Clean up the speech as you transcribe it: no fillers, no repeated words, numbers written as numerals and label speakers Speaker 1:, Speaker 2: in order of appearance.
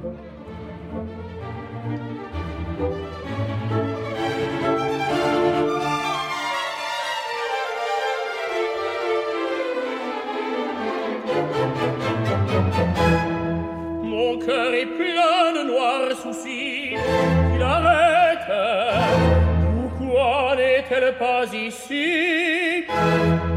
Speaker 1: Mon cœur est plein de noirs soucis qui l'arrêtent. Pourquoi n'est-elle pas ici?